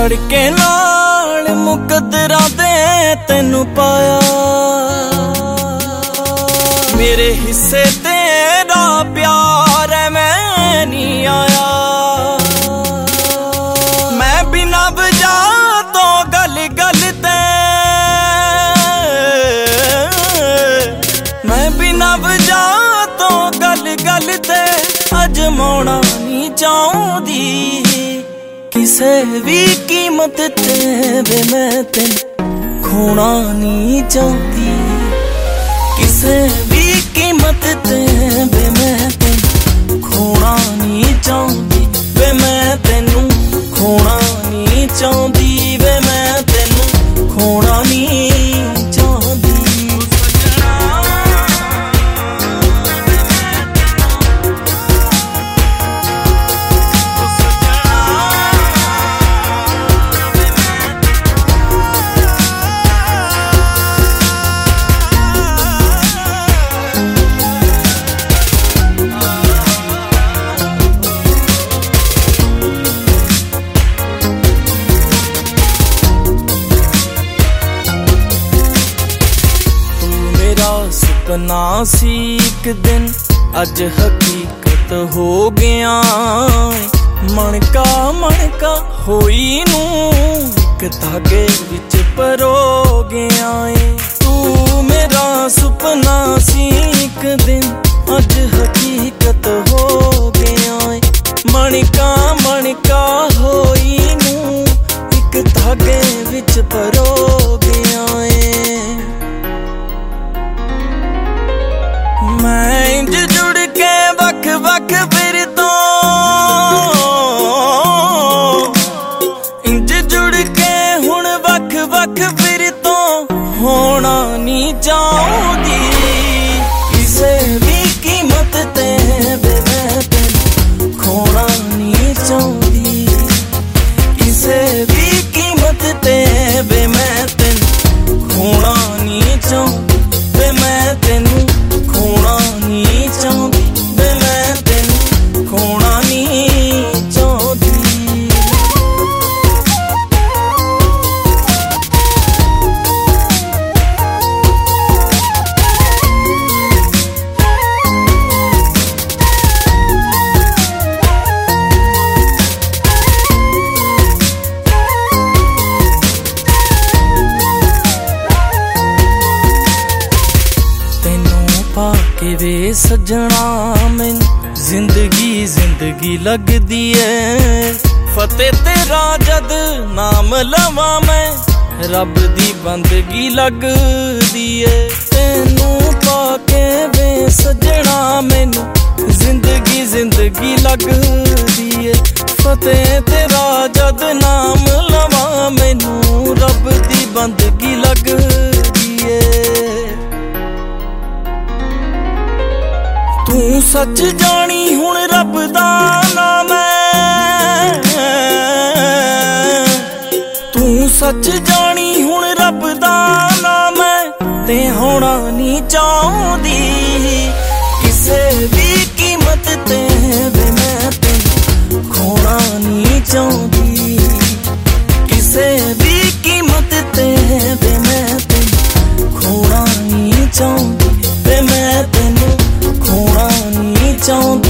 धड़के नाल मुकद्दरां दे तैनू पाया, मेरे हिस्से तेरा प्यार है मैं नहीं आया। मैं बिना वजह तो गल गल ते, मैं बिना वजह तो गल गल ते अजमाउणा नहीं चाहुंदी किसे भी कीमत ते वे मैं तेनू खोना नहीं चाहती, किसे भी कीमत ते वे मैं तेनू खोना नहीं चाहती, वे मैं तेनू खोना नहीं चाहती, वे मैं तेनू खोना नहीं चाहती। सपना सी एक दिन अज हकीकत हो गया, मणका होई नू एक धागे विच परो गया है। तू मेरा सुपना सी एक दिन अज हकीकत हो गया है, मणका होई नू एक धागे विच परो गया है। मैं इंज जुड़ के वख वख फिर तो, इंज जुड़ के हुण वख वख फिर तो होना नहीं चाहती, किसे भी कीमत ते वे मैं तेनू खोना नहीं चाहती, किसे भी कीमत ते वे मैं तेनू खोना नहीं चाहती, वे मैं तेनू खोना नहीं चाहती, वे मैं तेनू खोना नहीं चाहती। पाके वे सजना मैनू जिंदगी लगदी है, फतेह तेरा जद नाम लवां मैं रब दी बंदगी लगदी है। तेनू पाके वे सजना मैनू जिंदगी लगदी है, फतेह तेरा जद नाम लवां मैनू रब दी बंदगी लगदी है। तू सच जानी हुण रब दा नाम है, तू सच जानी हुण रब दा नाम है, ते होना नहीं चाहती किसे भी कीमत ते वे मैं तेनू खोना नहीं चाहती, किसे भी कीमत ते वे मैं तेनू खोना नहीं चाहती, वे मैं तेनू खोना नहीं चाहती।